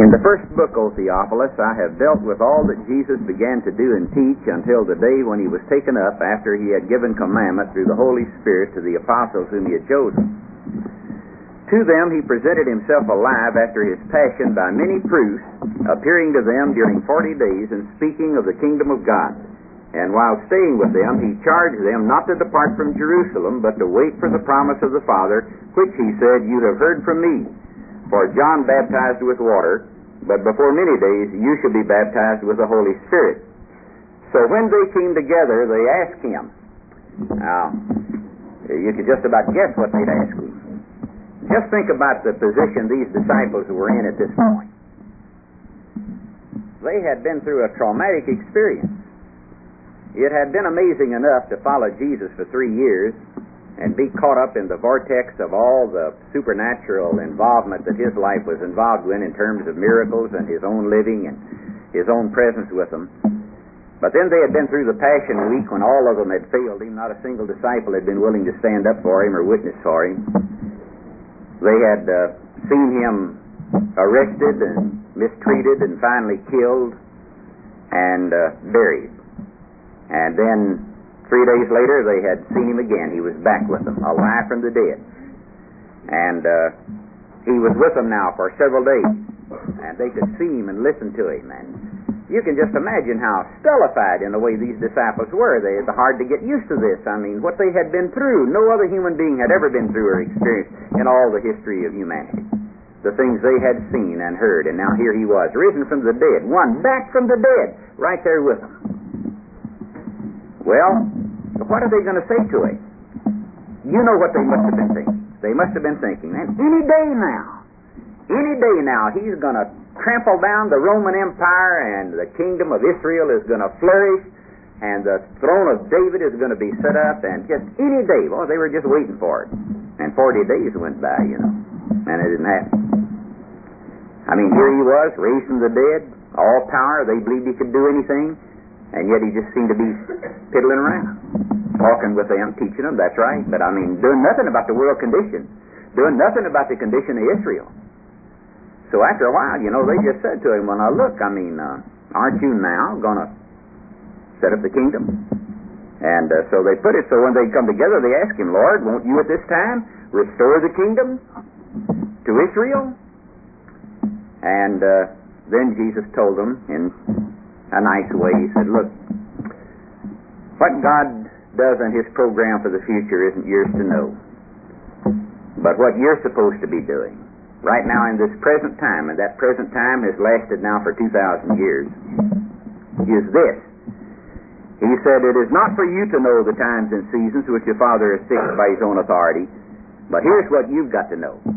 In the first book, O Theophilus, I have dealt with all that Jesus began to do and teach until the day when he was taken up after he had given commandment through the Holy Spirit to the apostles whom he had chosen. To them he presented himself alive after his passion by many proofs, appearing to them during 40 days and speaking of the kingdom of God. And while staying with them, he charged them not to depart from Jerusalem, but to wait for the promise of the Father, which he said, "You have heard from me. For John baptized with water, but before many days you shall be baptized with the Holy Spirit." So when they came together, they asked him. Now, you could just about guess what they'd ask him. Just think about the position these disciples were in at this point. They had been through a traumatic experience. It had been amazing enough to follow Jesus for 3 years and be caught up in the vortex of all the supernatural involvement that his life was involved in terms of miracles and his own living and his own presence with them. But then they had been through the Passion Week when all of them had failed him. Not a single disciple had been willing to stand up for him or witness for him. They had seen him arrested and mistreated and finally killed and buried. And then 3 days later, they had seen him again. He was back with them, alive from the dead. And he was with them now for several days. And they could see him and listen to him. And you can just imagine how stultified in a way these disciples were. They had hard to get used to this. I mean, what they had been through, no other human being had ever been through or experienced in all the history of humanity. The things they had seen and heard. And now here he was, risen from the dead. One back from the dead, right there with them. Well, what are they going to say to him? You know what they must have been thinking. They must have been thinking, man, any day now, he's going to trample down the Roman Empire and the kingdom of Israel is going to flourish and the throne of David is going to be set up and just any day. Well, they were just waiting for it. And 40 days went by, and it didn't happen. I mean, here he was, raised from the dead, all power. They believed he could do anything. And yet he just seemed to be piddling around, talking with them, teaching them, that's right. But I mean, doing nothing about the world condition, doing nothing about the condition of Israel. So after a while, they just said to him, well, now look, I mean, aren't you now going to set up the kingdom? And so they put it, so when they come together, they ask him, Lord, won't you at this time restore the kingdom to Israel? And then Jesus told them in a nice way. He said, look, what God does in his program for the future isn't yours to know. But what you're supposed to be doing right now in this present time, and that present time has lasted now for 2,000 years, is this. He said, it is not for you to know the times and seasons which your Father has fixed by his own authority, but here's what you've got to know.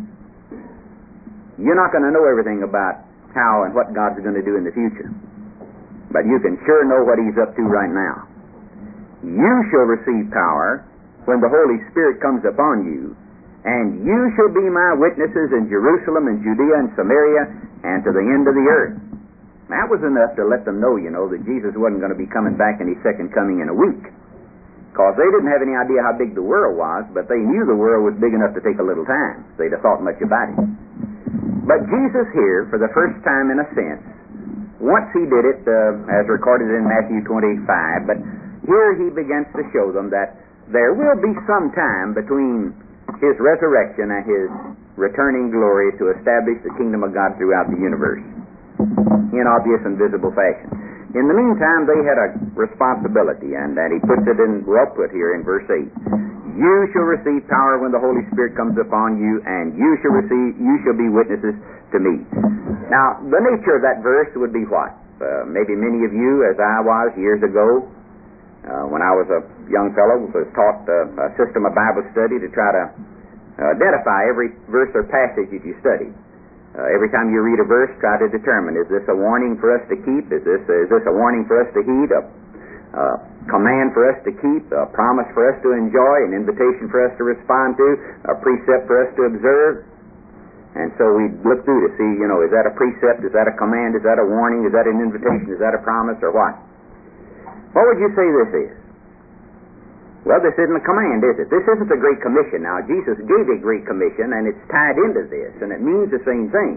You're not going to know everything about how and what God's going to do in the future. But you can sure know what he's up to right now. You shall receive power when the Holy Spirit comes upon you, and you shall be my witnesses in Jerusalem and Judea and Samaria and to the end of the earth. That was enough to let them know, that Jesus wasn't going to be coming back in his second coming in a week. Because they didn't have any idea how big the world was, but they knew the world was big enough to take a little time. They'd have thought much about it. But Jesus here, for the first time in a sense, once he did it, as recorded in Matthew 25, but here he begins to show them that there will be some time between his resurrection and his returning glory to establish the kingdom of God throughout the universe in obvious and visible fashion. In the meantime, they had a responsibility, and he puts it in, well put here in verse 8. You shall receive power when the Holy Spirit comes upon you, and you shall be witnesses to me. Now, the nature of that verse would be what? Maybe many of you, as I was years ago, when I was a young fellow, was taught a system of Bible study to try to identify every verse or passage that you study. Every time you read a verse, try to determine, is this a warning for us to keep? Is this a warning for us to heed? A command for us to keep? A promise for us to enjoy? An invitation for us to respond to? A precept for us to observe? And so we look through to see, is that a precept? Is that a command? Is that a warning? Is that an invitation? Is that a promise or what? What would you say this is? Well, this isn't a command, is it? This isn't the Great Commission. Now, Jesus gave a Great Commission, and it's tied into this, and it means the same thing.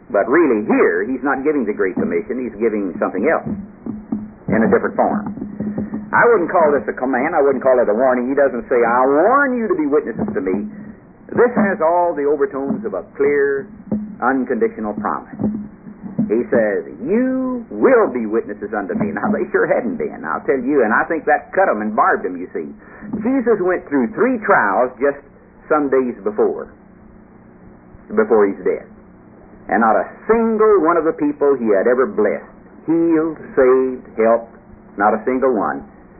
But really here, he's not giving the Great Commission, he's giving something else in a different form. I wouldn't call this a command, I wouldn't call it a warning. He doesn't say, I warn you to be witnesses to me. This has all the overtones of a clear, unconditional promise. He says, you will be witnesses unto me. Now, they sure hadn't been, I'll tell you, and I think that cut them and barbed them, you see. Jesus went through 3 trials just some days before he's dead. And not a single one of the people he had ever blessed, healed, saved, helped, not a single one,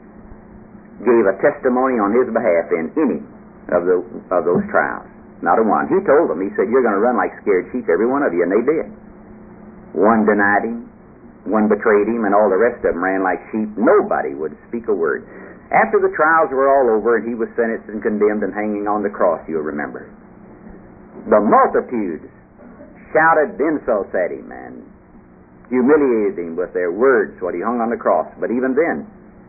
gave a testimony on his behalf in any of those trials. Not a one. He told them, he said, you're going to run like scared sheep, every one of you, and they did. One denied him, one betrayed him, and all the rest of them ran like sheep. Nobody would speak a word. After the trials were all over and he was sentenced and condemned and hanging on the cross, you'll remember, the multitudes shouted insults at him and humiliated him with their words while he hung on the cross. But even then,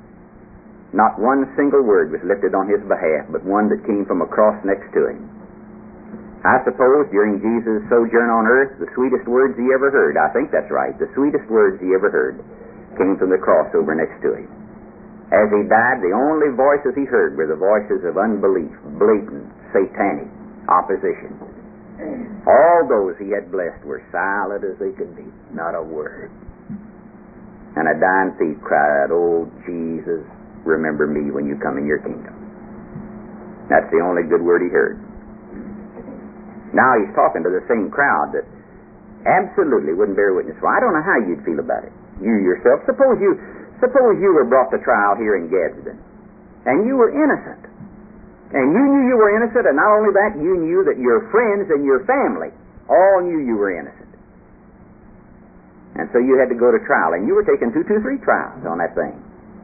not one single word was lifted on his behalf, but one that came from a cross next to him. I suppose during Jesus' sojourn on earth, the sweetest words he ever heard, I think that's right, the sweetest words he ever heard came from the cross over next to him. As he died, the only voices he heard were the voices of unbelief, blatant, satanic opposition. All those he had blessed were silent as they could be, not a word. And a dying thief cried, oh, Jesus, remember me when you come in your kingdom. That's the only good word he heard. Now he's talking to the same crowd that absolutely wouldn't bear witness. Well, I don't know how you'd feel about it. You yourself, suppose you were brought to trial here in Gadsden, and you were innocent. And you knew you were innocent, and not only that, you knew that your friends and your family all knew you were innocent. And so you had to go to trial, and you were taking 2, 3 trials on that thing.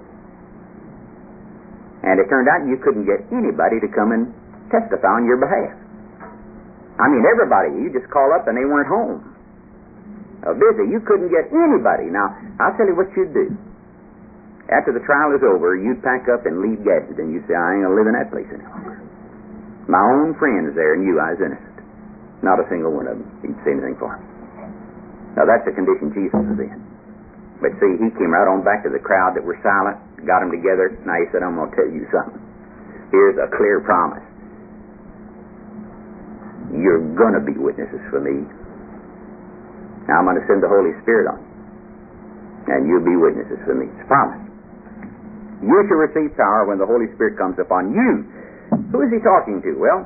And it turned out you couldn't get anybody to come and testify on your behalf. I mean, everybody, you just call up and they weren't home. Busy. You couldn't get anybody. Now, I'll tell you what you'd do. After the trial is over, you'd pack up and leave Gadsden. You'd say, I ain't going to live in that place any longer. My own friends there knew I was innocent. Not a single one of them didn't say anything for him. Now, that's the condition Jesus was in. But see, he came right on back to the crowd that were silent, got them together. Now he said, I'm going to tell you something. Here's a clear promise. You're going to be witnesses for me. Now I'm going to send the Holy Spirit on you, and you'll be witnesses for me. It's a promise. You shall receive power when the Holy Spirit comes upon you. Who is he talking to? Well,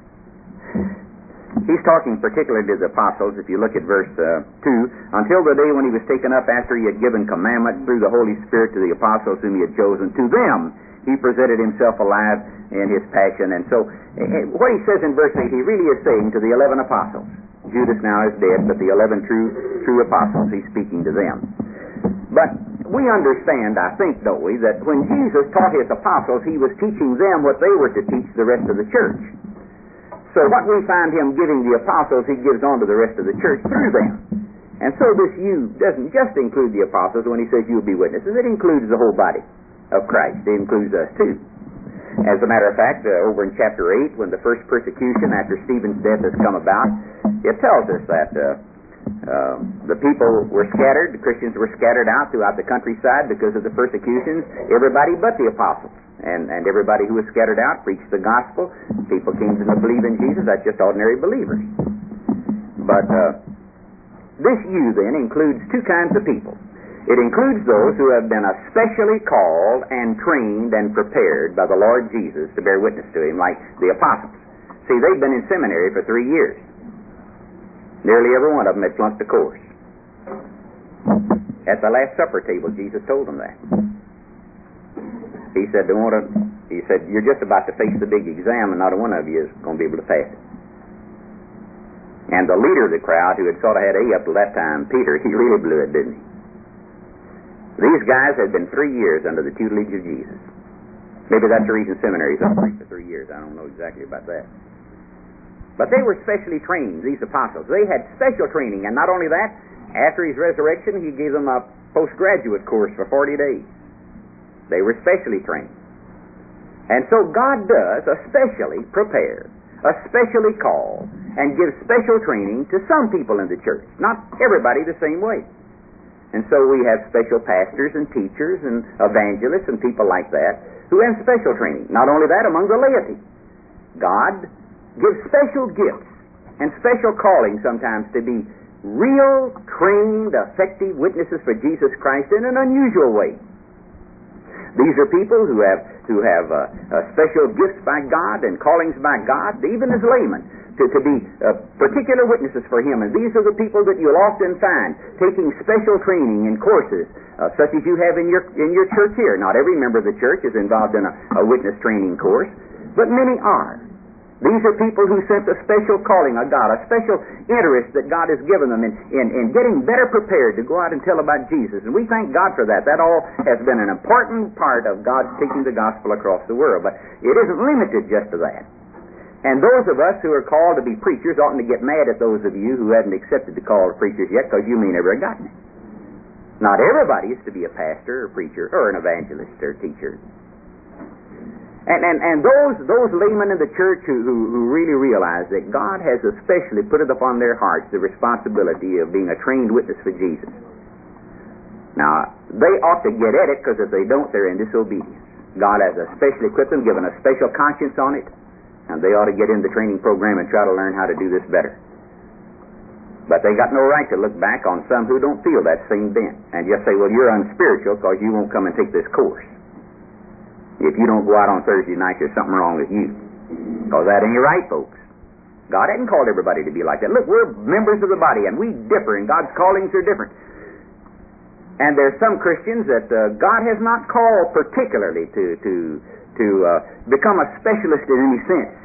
he's talking particularly to the apostles. If you look at verse 2, until the day when he was taken up after he had given commandment through the Holy Spirit to the apostles whom he had chosen, to them he presented himself alive in his passion. And so what he says in verse 8, he really is saying to the 11 apostles. Judas now is dead, but the 11 true apostles, he's speaking to them. But we understand, I think, don't we, that when Jesus taught his apostles, he was teaching them what they were to teach the rest of the church. So what we find him giving the apostles, he gives on to the rest of the church through them. And so this you doesn't just include the apostles when he says you'll be witnesses. It includes the whole body of Christ. It includes us too. As a matter of fact, over in chapter 8, when the first persecution after Stephen's death has come about, it tells us that the people were scattered, the Christians were scattered out throughout the countryside because of the persecutions, everybody but the apostles. And everybody who was scattered out preached the gospel. People came to believe in Jesus. That's just ordinary believers. But this you then includes 2 kinds of people. It includes those who have been especially called and trained and prepared by the Lord Jesus to bear witness to him, like the apostles. See, they've been in seminary for 3 years. Nearly every one of them had flunked the course. At the Last Supper table, Jesus told them that. He said, you're just about to face the big exam, and not a one of you is going to be able to pass it. And the leader of the crowd, who had sort of had A up to that time, Peter, he really blew it, didn't he? These guys had been 3 years under the tutelage of Jesus. Maybe that's the reason seminaries operate for 3 years. I don't know exactly about that. But they were specially trained, these apostles. They had special training, and not only that, after his resurrection, he gave them a postgraduate course for 40 days. They were specially trained. And so God does especially prepare, especially call, and give special training to some people in the church. Not everybody the same way. And so we have special pastors and teachers and evangelists and people like that who have special training. Not only that, among the laity. God gives special gifts and special calling sometimes to be real, trained, effective witnesses for Jesus Christ in an unusual way. These are people who have special gifts by God and callings by God, even as laymen, to be particular witnesses for Him. And these are the people that you'll often find taking special training in courses, such as you have in your church here. Not every member of the church is involved in a witness training course, but many are. These are people who sense a special calling of God, a special interest that God has given them in getting better prepared to go out and tell about Jesus. And we thank God for that. That all has been an important part of God's taking the gospel across the world. But it isn't limited just to that. And those of us who are called to be preachers oughtn't to get mad at those of you who haven't accepted the call of preachers yet, because you may never have gotten it. Not everybody is to be a pastor or preacher or an evangelist or teacher. And those laymen in the church who really realize that God has especially put it upon their hearts the responsibility of being a trained witness for Jesus. Now, they ought to get at it, because if they don't, they're in disobedience. God has especially equipped them, given a special conscience on it, and they ought to get in the training program and try to learn how to do this better. But they got no right to look back on some who don't feel that same bent and just say, well, you're unspiritual because you won't come and take this course. If you don't go out on Thursday night, there's something wrong with you. Because that ain't right, folks. God hadn't called everybody to be like that. Look, we're members of the body, and we differ, and God's callings are different. And there's some Christians that God has not called particularly to become a specialist in any sense.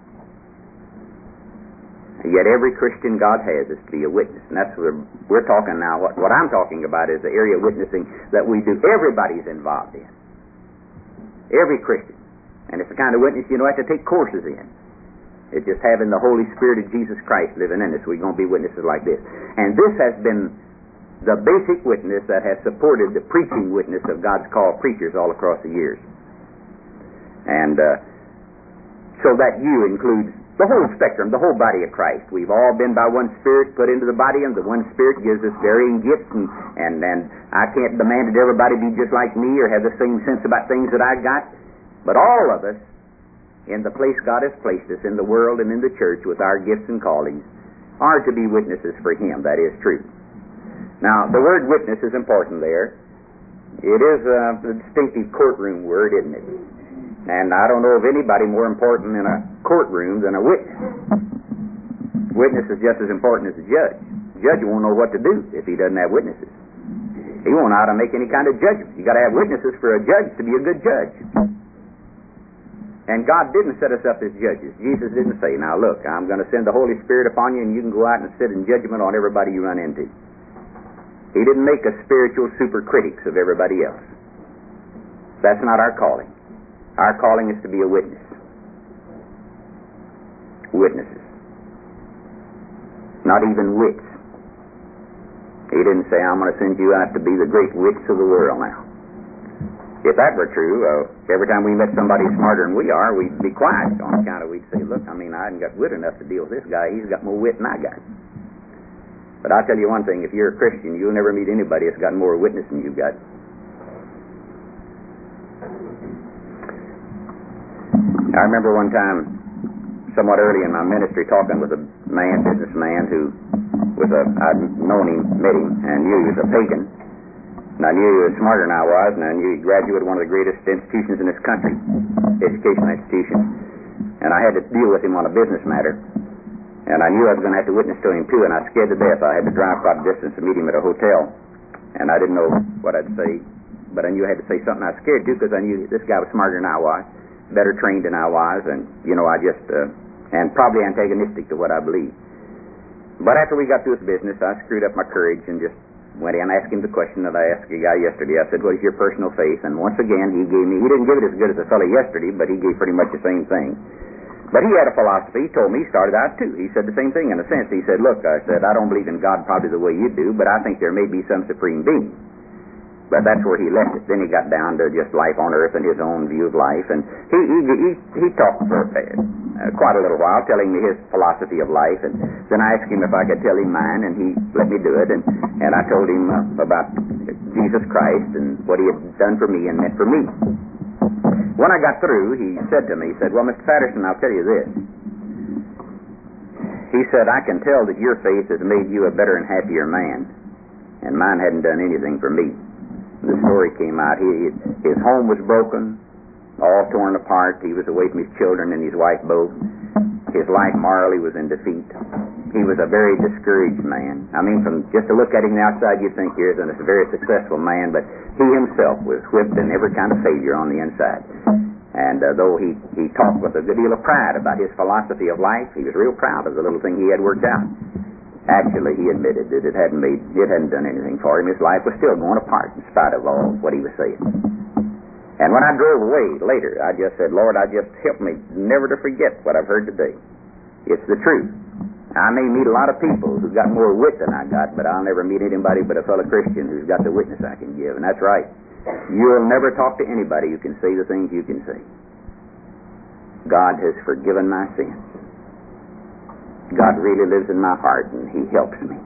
Yet every Christian God has is to be a witness. And that's what we're talking now. What I'm talking about is the area of witnessing that we do. Everybody's involved in. Every Christian. And it's the kind of witness you don't have to take courses in. It's just having the Holy Spirit of Jesus Christ living in us. We're going to be witnesses like this. And this has been the basic witness that has supported the preaching witness of God's called preachers all across the years. And so that you includes the whole spectrum, the whole body of Christ. We've all been by one Spirit put into the body, and the one Spirit gives us varying gifts, and I can't demand that everybody be just like me or have the same sense about things that I got. But all of us, in the place God has placed us, in the world and in the church, with our gifts and callings, are to be witnesses for Him. That is true. Now, the word witness is important there. It is a distinctive courtroom word, isn't it? And I don't know of anybody more important in a courtroom than a witness. Witness is just as important as a judge. The judge won't know what to do if he doesn't have witnesses. He won't know how to make any kind of judgment. You've got to have witnesses for a judge to be a good judge. And God didn't set us up as judges. Jesus didn't say, now look, I'm going to send the Holy Spirit upon you and you can go out and sit in judgment on everybody you run into. He didn't make us spiritual super critics of everybody else. That's not our calling. Our calling is to be a witness. Witnesses. Not even wits. He didn't say, I'm going to send you out to be the great wits of the world now. If that were true, every time we met somebody smarter than we are, we'd be quiet on account of we'd say, look, I haven't got wit enough to deal with this guy. He's got more wit than I got. But I'll tell you one thing, if you're a Christian, you'll never meet anybody that's got more witness than you've got. I remember one time, somewhat early in my ministry, talking with a businessman who I'd known him, met him, and knew he was a pagan. And I knew he was smarter than I was, and I knew he graduated one of the greatest institutions in this country, educational institution. And I had to deal with him on a business matter. And I knew I was going to have to witness to him too, and I was scared to death. I had to drive quite a distance to meet him at a hotel. And I didn't know what I'd say, but I knew I had to say something I was scared to, because I knew this guy was smarter than I was, better trained than I was, and and probably antagonistic to what I believed. But after we got through this business, I screwed up my courage and just went in and asked him the question that I asked a guy yesterday. I said, what is your personal faith? And once again, he didn't give it as good as the fellow yesterday, but he gave pretty much the same thing. But he had a philosophy. He told me he started out too. He said the same thing in a sense. He said, look, I don't believe in God probably the way you do, but I think there may be some supreme being. But that's where he left it. Then he got down to just life on earth and his own view of life. And he talked for quite a little while, telling me his philosophy of life. And then I asked him if I could tell him mine, and he let me do it. And I told him about Jesus Christ and what he had done for me and meant for me. When I got through, he said to me, he said, "Well, Mr. Patterson, I'll tell you this." He said, "I can tell that your faith has made you a better and happier man, and mine hadn't done anything for me." The story came out. His home was broken, all torn apart. He was away from his children and his wife both. His life morally was in defeat. He was a very discouraged man. I mean, from just to look at him on the outside, you'd think here's a very successful man, but he himself was whipped and every kind of failure on the inside. And though he talked with a good deal of pride about his philosophy of life, he was real proud of the little thing he had worked out. Actually, he admitted that it hadn't done anything for him. His life was still going apart in spite of all what he was saying. And when I drove away later, I just said, "Lord, just help me never to forget what I've heard today. It's the truth. I may meet a lot of people who've got more wit than I got, but I'll never meet anybody but a fellow Christian who's got the witness I can give." And that's right. You'll never talk to anybody who can say the things you can say. God has forgiven my sins. God really lives in my heart, and He helps me.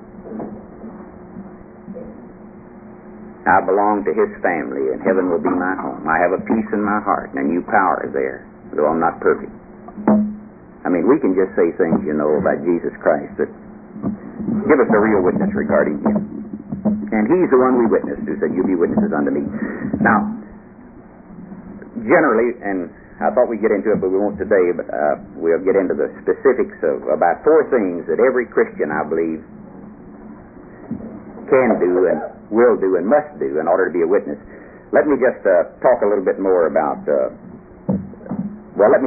I belong to His family, and heaven will be my home. I have a peace in my heart, and a new power there, though I'm not perfect. I mean, we can just say things, about Jesus Christ that give us a real witness regarding Him. And He's the one we witnessed, who said, "You be witnesses unto me." Now, generally, and I thought we'd get into it, but we won't today, but we'll get into the specifics of about 4 things that every Christian, I believe, can do and will do and must do in order to be a witness. Let me just talk a little bit more about, let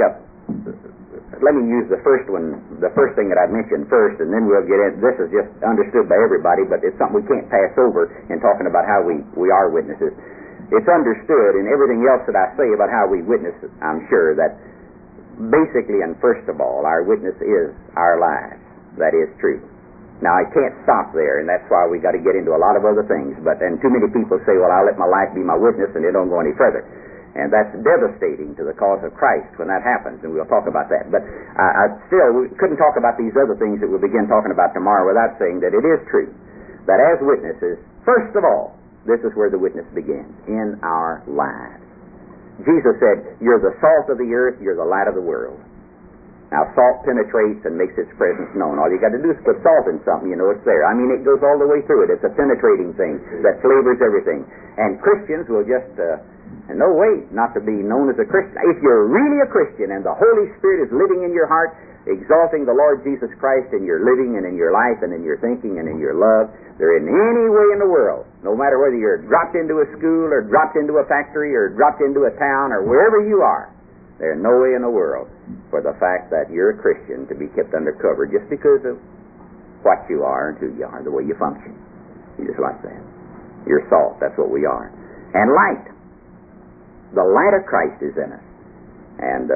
me use the first thing that I mentioned first, and then we'll get in. This is just understood by everybody, but it's something we can't pass over in talking about how we are witnesses. It's understood in everything else that I say about how we witness, I'm sure, that basically and first of all, our witness is our lives. That is true. Now, I can't stop there, and that's why we got to get into a lot of other things. And too many people say, "Well, I'll let my life be my witness," and they don't go any further. And that's devastating to the cause of Christ when that happens, and we'll talk about that. But we couldn't talk about these other things that we'll begin talking about tomorrow without saying that it is true that as witnesses, first of all, this is where the witness begins, in our lives. Jesus said, "You're the salt of the earth, you're the light of the world." Now, salt penetrates and makes its presence known. All you got to do is put salt in something, it's there. I mean, it goes all the way through it. It's a penetrating thing that flavors everything. And Christians will just, no way not to be known as a Christian. If you're really a Christian and the Holy Spirit is living in your heart, exalting the Lord Jesus Christ in your living and in your life and in your thinking and in your love, there isn't any way in the world, no matter whether you're dropped into a school or dropped into a factory or dropped into a town or wherever you are, there's no way in the world for the fact that you're a Christian to be kept under cover just because of what you are and who you are, the way you function. You just like that. You're salt. That's what we are. And light. The light of Christ is in us. And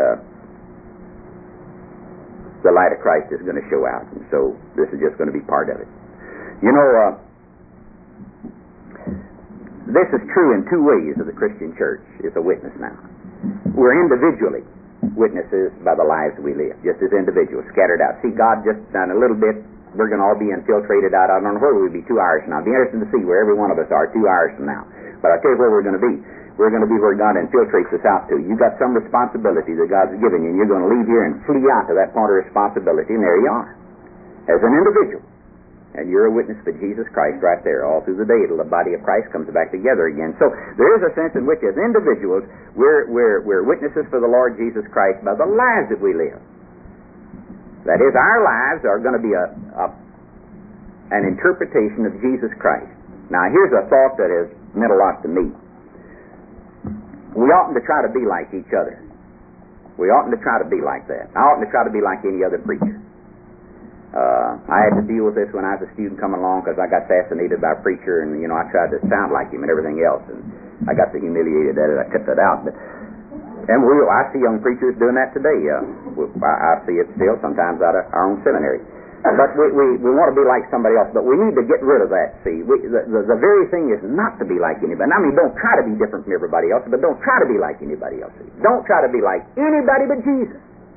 the light of Christ is going to show out. And so this is just going to be part of it. This is true in 2 ways of the Christian church. It's a witness now. We're individually witnesses by the lives we live, just as individuals, scattered out. See, God just done a little bit. We're going to all be infiltrated out. I don't know where we'll be 2 hours from now. It'll be interesting to see where every one of us are 2 hours from now. But I'll tell you where we're going to be. We're going to be where God infiltrates us out to. You've got some responsibility that God's given you, and you're going to leave here and flee out to that point of responsibility, and there you are, as an individual. And you're a witness to Jesus Christ right there all through the day till the body of Christ comes back together again. So there is a sense in which as individuals we're witnesses for the Lord Jesus Christ by the lives that we live. That is, our lives are going to be an interpretation of Jesus Christ. Now here's a thought that has meant a lot to me. We oughtn't to try to be like each other. We oughtn't to try to be like that. I oughtn't to try to be like any other preacher. I had to deal with this when I was a student coming along because I got fascinated by a preacher, and I tried to sound like him and everything else, and I got so humiliated at it I kept it out. I see young preachers doing that today. I see it still sometimes out of our own seminary. But we want to be like somebody else, but we need to get rid of that, see. The very thing is not to be like anybody. I mean, don't try to be different from everybody else, but don't try to be like anybody else. See. Don't try to be like anybody but Jesus.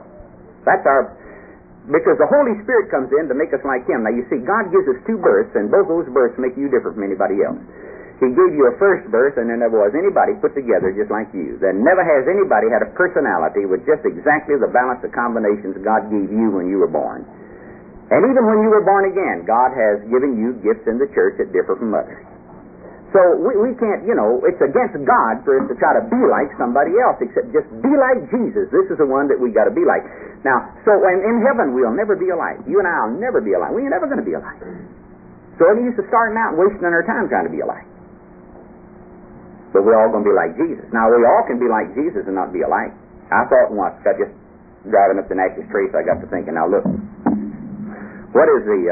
Because the Holy Spirit comes in to make us like Him. Now, you see, God gives us two births, and both those births make you different from anybody else. He gave you a first birth, and there never was anybody put together just like you. There never has anybody had a personality with just exactly the balance of combinations God gave you when you were born. And even when you were born again, God has given you gifts in the church that differ from others. So we can't, it's against God for us to try to be like somebody else, except just be like Jesus. This is the one that we got to be like. Now, so in heaven, we'll never be alike. You and I will never be alike. We ain't never going to be alike. So it used to starting out and wasting our time trying to be alike. But we're all going to be like Jesus. Now, we all can be like Jesus and not be alike. I thought once, I just driving up the Natchez Trace, I got to thinking, now look, what is who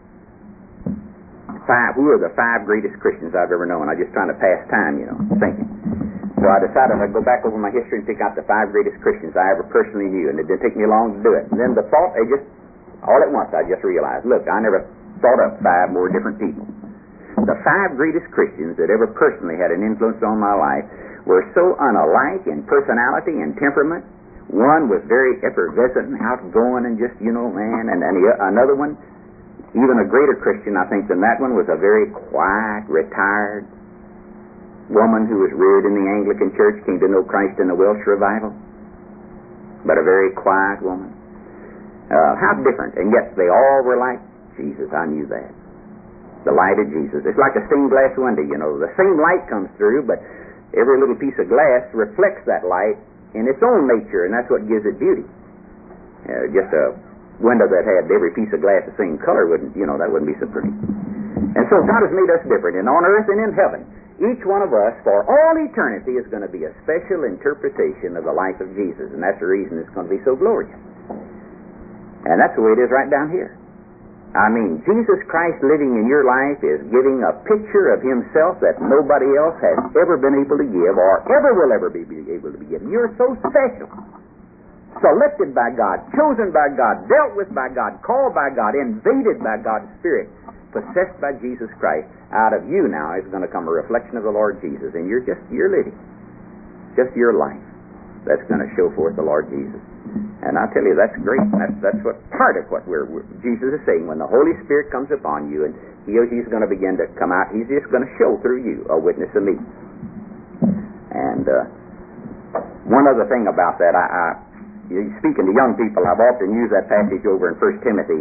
are the five greatest Christians I've ever known? I'm just trying to pass time, thinking. So I decided I'd go back over my history and pick out the five greatest Christians I ever personally knew, and it didn't take me long to do it. And then the thought, all at once, I just realized, look, I never thought up five more different people. The five greatest Christians that ever personally had an influence on my life were so unalike in personality and temperament. One was very effervescent and outgoing and just, man, and another one, even a greater Christian, I think, than that one, was a very quiet, retired woman who was reared in the Anglican Church, came to know Christ in the Welsh revival, but a very quiet woman. How different, and yet they all were like Jesus. I knew that. The light of Jesus. It's like a stained glass window, The same light comes through, but every little piece of glass reflects that light in its own nature, and that's what gives it beauty. Just a window that had every piece of glass the same color wouldn't, that wouldn't be so pretty. And so God has made us different, and on earth and in heaven, each one of us, for all eternity, is going to be a special interpretation of the life of Jesus, and that's the reason it's going to be so glorious. And that's the way it is right down here. I mean, Jesus Christ living in your life is giving a picture of Himself that nobody else has ever been able to give or ever will ever be able to be given. You're so special. Selected by God, chosen by God, dealt with by God, called by God, invaded by God's Spirit, possessed by Jesus Christ. Out of you now is going to come a reflection of the Lord Jesus, and you're living. Just your life. That's going to show forth the Lord Jesus. And I tell you, that's great. That's what part of what Jesus is saying. When the Holy Spirit comes upon you, and He's going to begin to come out, He's just going to show through you a witness of me. And one other thing about that, speaking to young people, I've often used that passage over in 1 Timothy,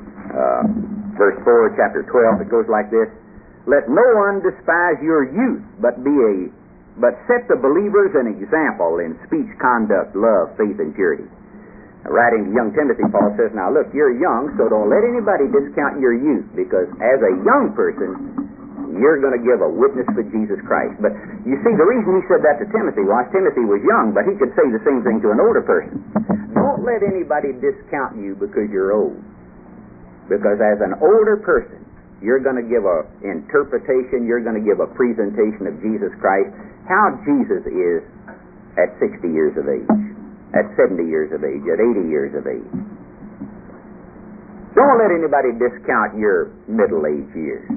verse 4, chapter 12. It goes like this: "Let no one despise your youth, but set the believers an example in speech, conduct, love, faith, and purity." Writing to young Timothy, Paul says, now look, you're young, so don't let anybody discount your youth, because as a young person, you're going to give a witness for Jesus Christ. But you see, the reason he said that to Timothy was Timothy was young, but he could say the same thing to an older person. Don't let anybody discount you because you're old. Because as an older person, you're going to give an interpretation, you're going to give a presentation of Jesus Christ, how Jesus is at 60 years of age, at 70 years of age, at 80 years of age. Don't let anybody discount your middle-age years.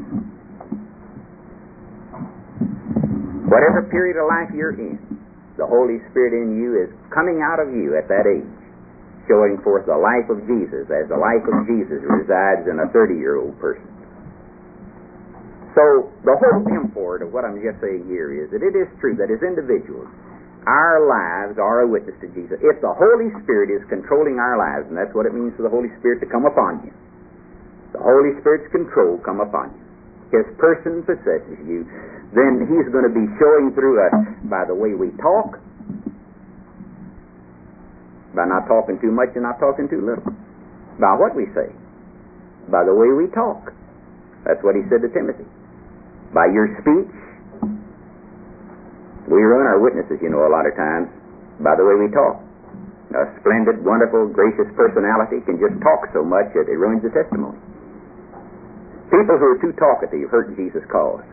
Whatever period of life you're in, the Holy Spirit in you is coming out of you at that age, showing forth the life of Jesus, as the life of Jesus resides in a 30-year-old person. So the whole import of what I'm just saying here is that it is true that as individuals, our lives are a witness to Jesus. If the Holy Spirit is controlling our lives, and that's what it means for the Holy Spirit to come upon you, the Holy Spirit's control come upon you, His person possesses you, then He's going to be showing through us by the way we talk, by not talking too much and not talking too little, by what we say, by the way we talk. That's what He said to Timothy. By your speech. We ruin our witnesses, a lot of times, by the way we talk. A splendid, wonderful, gracious personality can just talk so much that it ruins the testimony. People who are too talkative hurt Jesus' cause.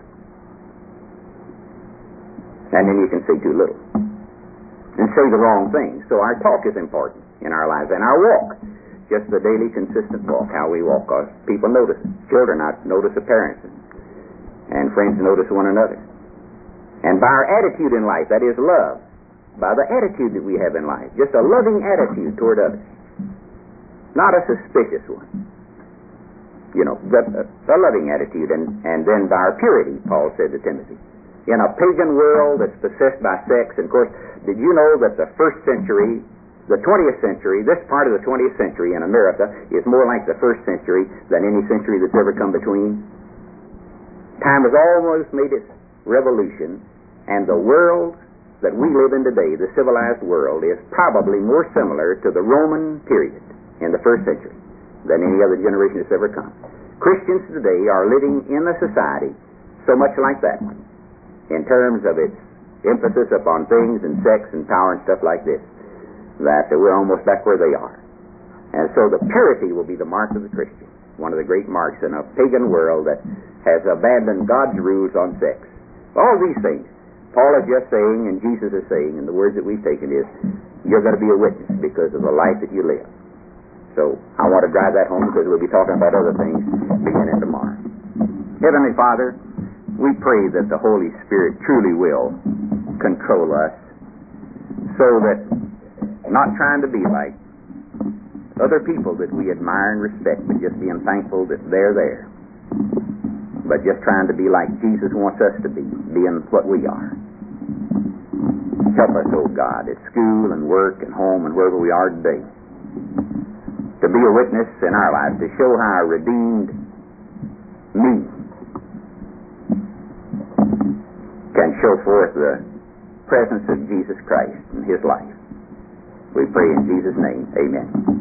And then you can say too little. And say the wrong things. So our talk is important in our lives, and our walk. just the daily consistent walk, how we walk. Because people notice it. Children notice the parents, and friends notice one another. And by our attitude in life, that is love, by the attitude that we have in life, just a loving attitude toward others, not a suspicious one. But a loving attitude, and then by our purity, Paul said to Timothy. In a pagan world that's possessed by sex, and of course, did you know that the first century, the 20th century, this part of the 20th century in America is more like the first century than any century that's ever come between? Time has almost made its revolution, and the world that we live in today, the civilized world, is probably more similar to the Roman period in the first century than any other generation that's ever come. Christians today are living in a society so much like that one, in terms of its emphasis upon things and sex and power and stuff like this, that we're almost back where they are. And so the purity will be the mark of the Christian, one of the great marks in a pagan world that has abandoned God's rules on sex. All these things, Paul is just saying, and Jesus is saying, and the words that we've taken is, you're going to be a witness because of the life that you live. So I want to drive that home because we'll be talking about other things beginning tomorrow. Heavenly Father, we pray that the Holy Spirit truly will control us, so that not trying to be like other people that we admire and respect, but just being thankful that they're there, but just trying to be like Jesus wants us to be, being what we are. Help us, oh God, at school and work and home and wherever we are today, to be a witness in our lives, to show how a redeemed me can show forth the presence of Jesus Christ in His life. We pray in Jesus' name. Amen.